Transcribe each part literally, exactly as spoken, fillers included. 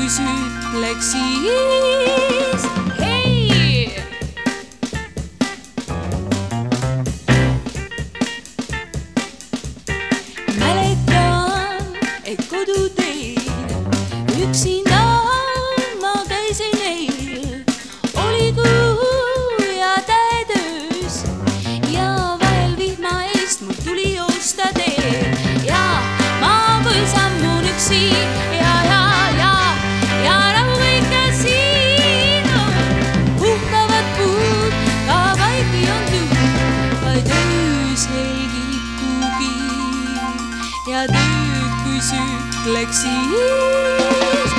mis ütleks siis hei. Mäletan, et koduteel üksinda ma käisin eil, oli kuu ja täetöös ja vahel vihma eest mul tuli joosta teel ja ma kui sammun üksi ja, ja, ja, ja nagu kõik ja siin on puhkavad puud, ka vaiki on tuul, vaid öösel kikugi ja tööd, kui sütleks siis.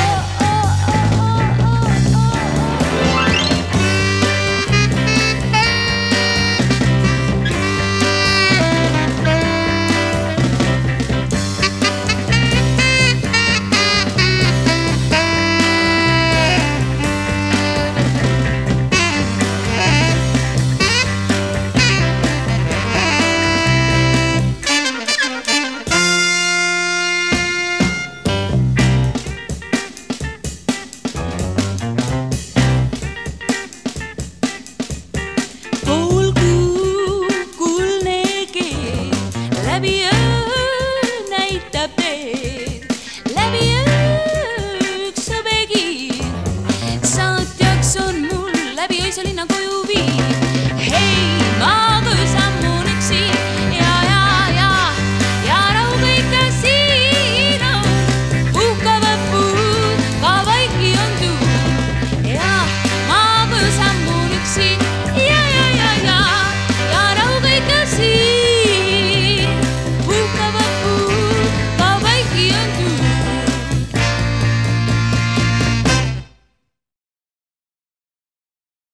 Läbi öö näitab teed, läbi öö üks sõbekiir. Saatjaks on mul läbi öiselina